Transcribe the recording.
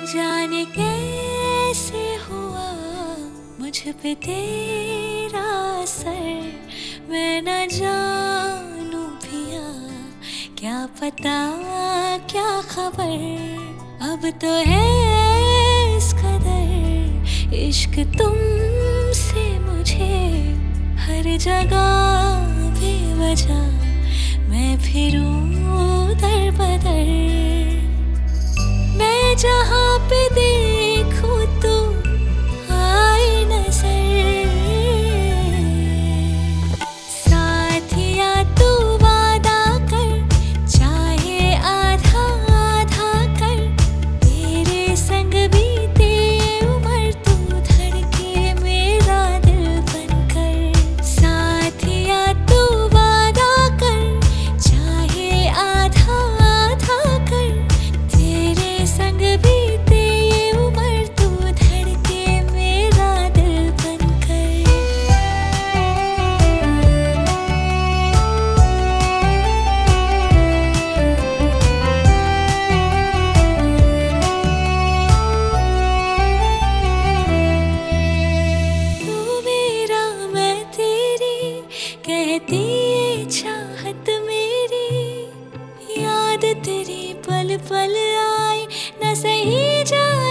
जाने कैसे हुआ मुझ पे तेरा असर, मैं न जानू पिया क्या पता क्या खबर। अब तो है इस कदर इश्क तुमसे मुझे, हर जगह बेवजह मैं फिरूं दर बदर। मैं जहाँ पे देखूं तो आए नजर, साथिया तू वादा कर चाहे आधा आधा कर, तेरे संग बीते उम्र तू धड़के मेरा दिल बनकर। साथिया तू वादा कर चाहे आधा आधा कर, तेरे संग बीते ये उम्र तू धड़के मेरा दिल बनकर। तू मेरा मैं तेरी कहती ये चाहत मेरी, याद तेरी पल पल आए न सही जाए